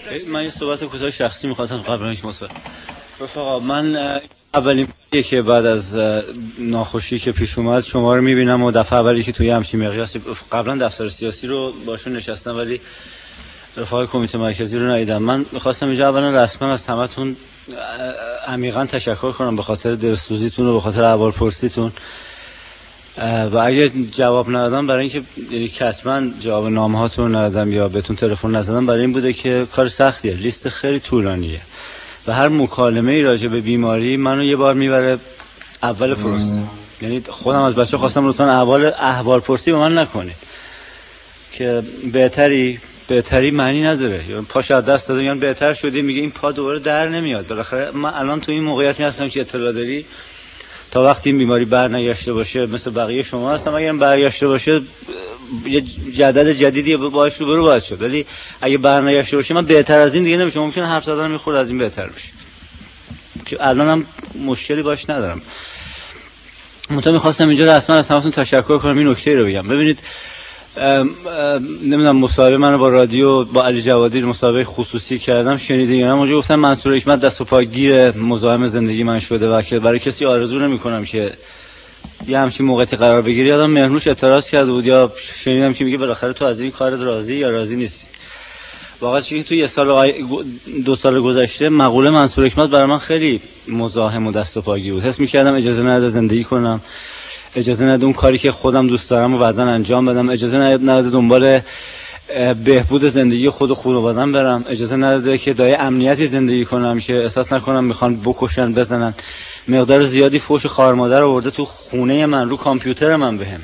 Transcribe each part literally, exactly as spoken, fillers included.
من یه صحبت کوتاه شخصی می‌خواستم قبل از اینکه مصاحبه رفقا. من اولین باری که بعد از ناخوشی که پیش اومد شما رو می‌بینم و دفعه اولی که توی همچین مقیاسی قبلا دفتر سیاسی رو باشون نشستم ولی رفقای کمیته مرکزی رو ندیدم. من می‌خواستم اینجا اولا رسما از همتون عمیقاً تشکر کنم به خاطر دلسوزیتون و به خاطر احوالپرسیتون و اگه جواب ندادم برای اینکه یعنی کتما جواب نامه هاتون ندادم یا بهتون تلفن نزدم برای این بوده که کار سختیه، لیست خیلی طولانیه و هر مکالمه ای راجع به بیماری منو یه بار میبره اول پروسه. یعنی خودم از بچه خواستم لطفا احوال احوال پرسی به من نکنید که بهتری بهتری معنی نداره، یا پاش از دست داده یا بهتر شدی میگه این پا دوباره در نمیاد. بالاخره من الان تو این موقعیتی هستم که اطلاع داری تا وقتی این بیماری برنگشته باشه مثل بقیه شما هستم، اگه برگشته باشه یه جدل جدیدی باهاش رو برو باید شد، ولی اگه برنگشته باشه من بهتر از این دیگه نمیشه. ممکنه حرف زدن میخوره از این بهتر بشه که الانم مشکلی باش ندارم. منتها میخواستم اینجا رسما از همتون تشکر کنم، این نکته رو بگم. ببینید نمیدونم مصاحبه منو با رادیو با علی جوادی مصاحبه خصوصی کردم شنیدین یا نه؟ اونجا گفتم منصور حکمت دست و پاگیر مزاحم زندگی من شده و که برای کسی آرزو نمی‌کنم که یه همچین موقعیتی قرار بگیری. یادم مهرنوش اعتراض کرده بود یا شنیدم که میگه بالاخره تو از این کارت راضی یا راضی نیستی. واقعا چیزی تو یه سال دو سال گذشته مقوله منصور حکمت برای من خیلی مزاحم و دست و پاگیر بود. حس می‌کردم اجازه نداده زندگی کنم، اجازه نده اون کاری که خودم دوست دارم و بعداً انجام بدم، اجازه نده دنبال بهبود زندگی خود و خانواده‌ام برم، اجازه نده که دای امنیتی زندگی کنم که احساس نکنم میخوان بکشن بزنن. مقدار زیادی فوش خواهر مادر آورده تو خونه من رو کامپیوتر من بهم،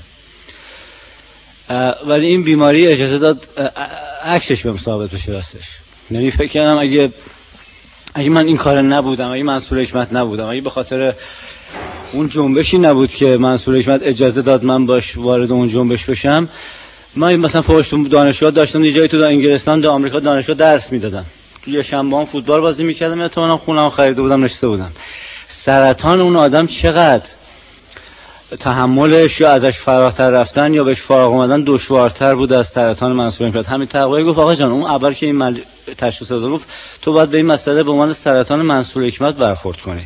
ولی این بیماری اجازه داد عکسش بهم ثابت بشه راستش. یعنی فکر کردم اگه اگه من این کار نبودم، اگه منصور حکمت نبودم، اگه به خاطر اون جنبشی نبود که منصور حکمت اجازه داد من باش وارد اون جنبش بشم، من مثلا فوش دانشگاه داشتم یه جایی تو انگلستان تو آمریکا دانشگاه درس میدادم، تو یه شنبه فوتبال بازی میکردم، احتمالاً خونه‌مو خریده بودم نشسته بودم. سرطان اون آدم چقدر تحملش یا ازش فراتر رفتن یا بهش فارغ اومدن دشوارتر بود از سرطان منصور حکمت. همین تقوی گفت آقا جان اون اول که این مل... تشخیص داد گفت تو باید به این مسئله به عنوان سرطان منصور حکمت برخورد کنی.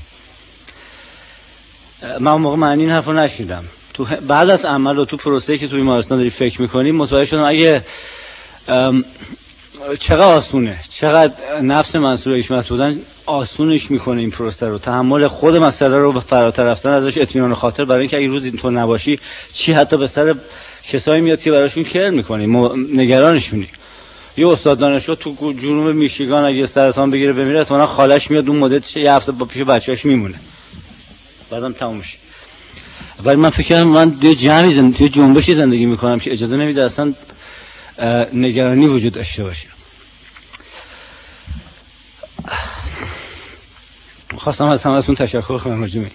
من اون موقع معنی این حرف رو نشیدم. تو بعد از عمل و تو پروسه‌ای که توی بیمارستان داری فکر می‌کنی متوجه شدم اگه چقدر آسونه، چقدر نفس منصور حکمت بودن آسونش میکنه این پروسه رو، تحمل خود مسئله رو به فراتر رفتن ازش، اطمینان خاطر برای اینکه اگه روز اینطور نباشی چی حتی به سر کسایی میاد که براشون کیر میکنی، نگرانشونی. یه استاد دانشگاه تو جنوب میشیگان اگه سرطان بگیره بمیره احتمالاً خالش میاد اون مدت یه هفته با پیش بچه‌اش میمونه بعدم تموم میشه. ولی من فکر کردم من یه جمعی زندگی، یه جنبشی زندگی میکنم که اجازه نمیده اصلا نگرانی وجود داشته باشه. خواستم از همتون تشکر کنم مجموعی.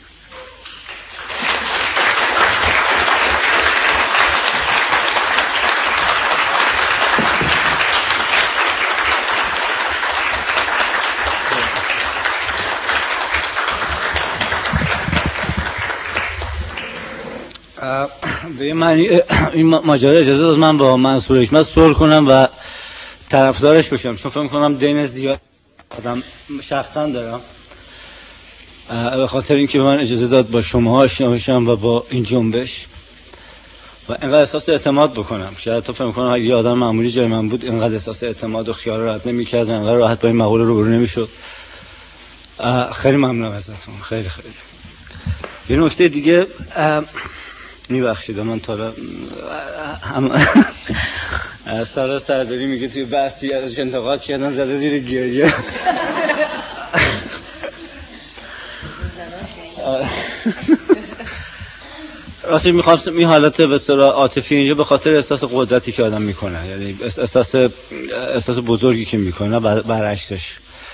به معنی این ماجرا اجازه داد من با منصور حکمت صلح کنم و طرفدارش بشم، چون فکر می‌کنم دین زیاد آدم شخصا دارم به خاطر اینکه به من اجازه داد با شما آشنا بشم و با این جنبش و اینقدر احساس اعتماد بکنم که حتی فکر می‌کنم اگه یه آدم معمولی جای من بود اینقدر احساس اعتماد و خیال راحت نمی‌کرد، اینقدر راحت با این مقوله روبرو نمی‌شد. خیلی ممنونم ازتون، خیلی خیلی. یه نکته دیگه میبخشید من تا سارا سرداری میگه توی بحثی ازش انتقاد کردن زده زیر گریه. راستی میخوام این حالت به اصطلاح عاطفی اینجا به خاطر احساس قدرتی که آدم میکنه، یعنی احساس احساس بزرگی که میکنه برعکسش.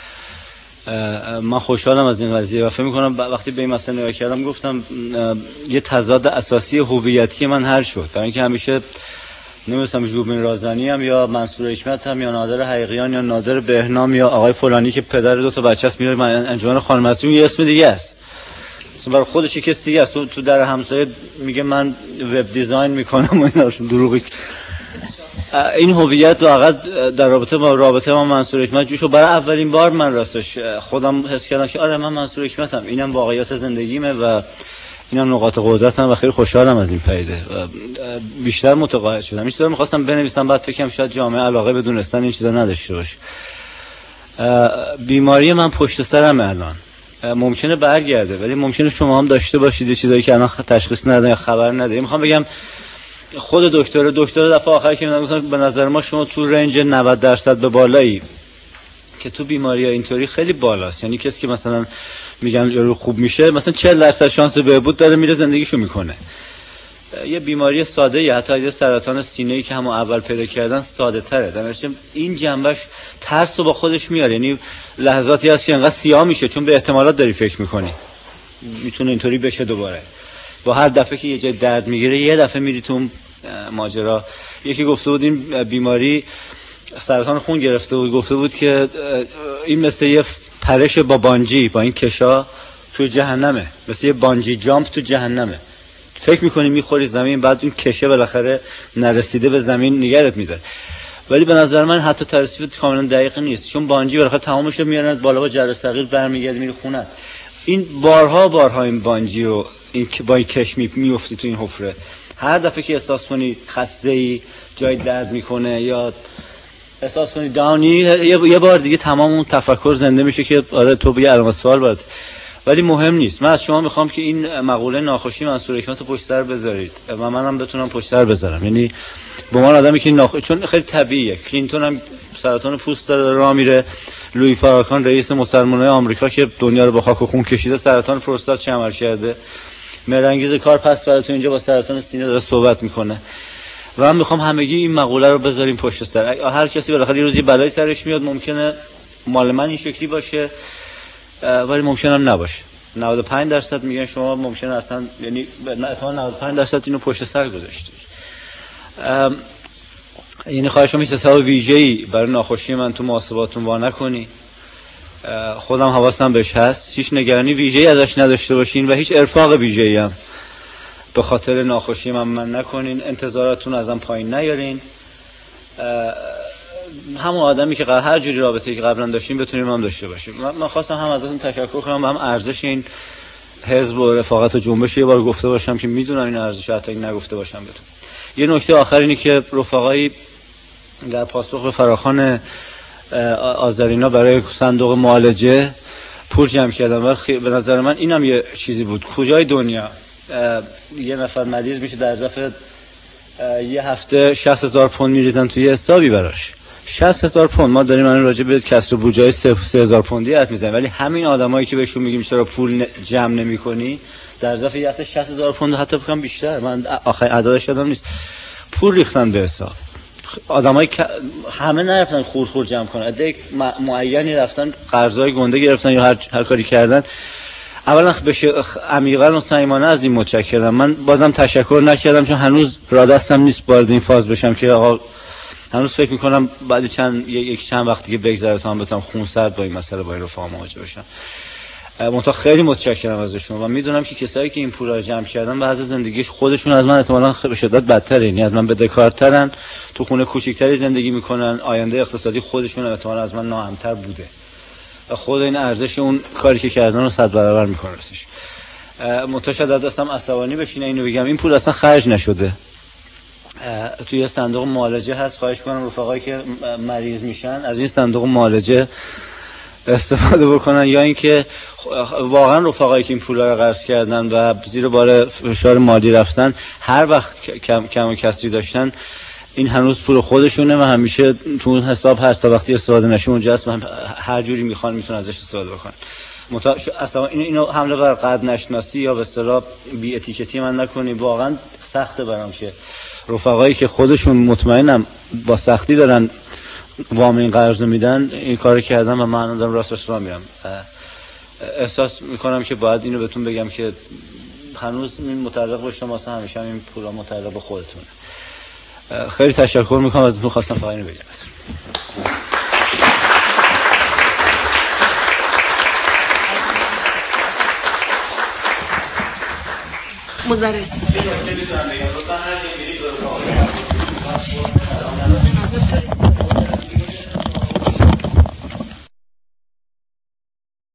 من خوشحالم از این قضیه و فکر می‌کنم وقتی به این مسئله نگاه کردم گفتم یه تضاد اساسی هویتی من حل شد، برای اینکه همیشه نمی‌دونم ژوبین رازانی هم یا منصور حکمت هم یا نادر حقیقیان یا نادر بهنام یا آقای فلانی که پدر دو تا بچه‌ست میاره من انجمن خانم معصوم یه اسم دیگه است، مثلا برای خودش یک اسم دیگه است. تو در همسایه میگه من وب دیزاین میکنم و اینا دروغی این هویت واقعا در رابطه با رابطه ما منصور حکمت جوشو برای اولین بار من راستش خودم حس کردم که آره من منصور حکمتم، اینم واقعیت زندگیمه و اینم نقاط قدرتم و خیلی خوشحالم از این پیده و بیشتر متقاعد شدم. این چیزا رو می‌خواستم بنویسم، بعد فکرم شاید جامعه علاقه به دونستن این چیزا نداشته باشه. بیماری من پشت سرم الان ممکنه برگرده، ولی ممکنه شما هم داشته باشید چیزایی که الان تشخیص ندادن یا خبر ندارید. میخوام بگم خود دکتر دکتر دفعه آخر که میگفتن به نظر ما شما تو رنج نود درصد به بالایی که تو بیماری ها اینطوری خیلی بالاست. یعنی کسی که مثلا میگن یارو خوب میشه مثلا چهل درصد شانس بهبود داره، میره زندگیشو میکنه. یه بیماری ساده یا حتی یه سرطان سینه‌ای که همون اول پیدا کردن ساده تره. در نتیجه این جنبش ترس رو با خودش میاره. یعنی لحظاتی هست که انقدر سیاه میشه چون به احتمالات داری فکر میکنی میتونه اینطوری بشه دوباره. با هر دفعه که یه جای درد میگیره یه دفعه میری تو ماجرا. یکی گفته بود این بیماری سرطان خون گرفته بود، گفته بود که این مثل یه پرش با بانجی با این کشا تو جهنمه، مثل یه بانجی جامپ تو جهنمه. فکر میکنی میخوری زمین، بعد این کشه بالاخره نرسیده به زمین نگرت میداره. ولی به نظر من حتی توصیف کاملا دقیق نیست، چون بانجی بالاخره تمامش رو میارن بالا با جر ثقیل برمیگرده میره خونت. این بارها بارها این بانجی رو این با این کش میفتی تو این حفره. هر دفعه که احساس کنی خسته‌ای، جای درد میکنه یا احساس کنی داونی، یه بار دیگه تمام اون تفکر زنده میشه که آره تو یه علامت سوال باید. ولی مهم نیست. من از شما میخوام که این مقوله ناخوشی منصور حکمت رو پشت سر بذارید و منم بتونم پشت سر بذارم. یعنی به من آدمی که ناخ... چون خیلی طبیعیه. کلینتون هم سرطان پوست داره راه میره، لوئی فاراکان رئیس مسلمانای آمریکا که دنیا رو با خاک و خون کشیده سرطان پروستات چمر کرده، مرنگیز کار پس براتون اینجا با سرطان سینه داره صحبت میکنه. و من میخوام همگی این مقوله رو بذاریم پشت سر. هر کسی بالاخره یه روزی بلایی سرش میاد، ممکنه مال من این شکلی باشه ولی ممکنه هم نباشه. نود و پنج درصد میگن شما ممکنه اصلا، یعنی احتمال نود و پنج درصد اینو پشت سر گذاشتید. یعنی خواهش می‌کنم حساب ویژه‌ای برای ناخوشی من تو محاسباتون وا نکنی. خودم حواسم بهش هست، هیچ نگرانی ویژه‌ای ازش نداشته باشین و هیچ ارفاق ویژه‌ای هم به خاطر ناخوشی من من نکنین. انتظاراتون ازم پایین نیارین. همون آدمی که هر جوری رابطه‌ای که قبلا داشتیم بتونیم هم داشته باشیم. من خواستم هم ازتون تشکر کنم، هم ارزش این حزب و رفاقت و جنبش یه بار گفته باشم که میدونم این ارزش، حتی این نگفته باشم بهتون. یه نکته آخر اینه که رفقایی در پاسخ به فراخوان آذرینا برای صندوق معالجه پول جمع کردن و به نظر من اینم یه چیزی بود. کجای دنیا یه نفر مریض میشه در ظرف یه هفته شصت هزار پوند میریزن توی حسابی براش. شصت هزار پوند. ما داریم الان راجع به کسر و بودجه سه هزار پوندی حرف میزنیم، ولی همین آدمایی که بهشون میگیم چرا پول جمع نمی‌کنی در ظرف یه هفته شصت هزار پوند، حتی فکر کنم بیشتر، من آخر عددش یادم نیست، پول ریختن به حساب. آدمایی که همه نرفتن خور خور جمع کنن، عده معینی رفتن قرضای گنده گرفتن یا هر هر کاری کردن. اولا بشه عمیقا و صمیمانه از این متشکرم. من بازم تشکر نکردم چون هنوز را دستم نیست وارد این فاز بشم که آقا هنوز فکر میکنم بعد چند یک چند وقتی که بگذره تا هم بتونم خونسرد با این مسئله با این رفقا مواجه بشم. منتها خیلی متشکرم ازشون و میدونم که کسایی که این پولا رو جمع کردن بعضی زندگیش خودشون از من احتمالاً به شدت بدتره، یعنی از من بدهکارترن، تو خونه کوچیکتری زندگی میکنن، آینده اقتصادی خودشون احتمالاً از من ناامن‌تر بوده و خود این ارزش اون کاری که کردن رو صد برابر میکنه راستش. منتها شاید دستم عصبانی بشینه اینو بگم، این پول اصلا خرج نشده، توی صندوق معالجه هست. خواهش می‌کنم رفقایی که مریض میشن از این صندوق معالجه استفاده بکنن، یا اینکه واقعا رفقایی که این پولا رو قرض کردن و زیر بار فشار مالی رفتن هر وقت کم کم و کسری داشتن، این هنوز پول خودشونه و همیشه تو اون حساب هست تا وقتی استفاده نشه اونجا هست و هر جوری میخوان میتونن ازش استفاده بکنن. متا... اصلا اینو اینو حمله بر قد نشناسی یا به اصطلاح بی اتیکتی من نکنید. واقعا سخته برام که رفقایی که خودشون مطمئنم با سختی دارن وام این قرض میدن این کارو کردن و من دارم راستش راه میرم. احساس میکنم که باید اینو بهتون بگم که هنوز این متعلق به شما هست، همیشه هم این پولا متعلق به خودتونه. خیلی تشکر میکنم ازتون، خواستم فقط اینو بگم. مدرس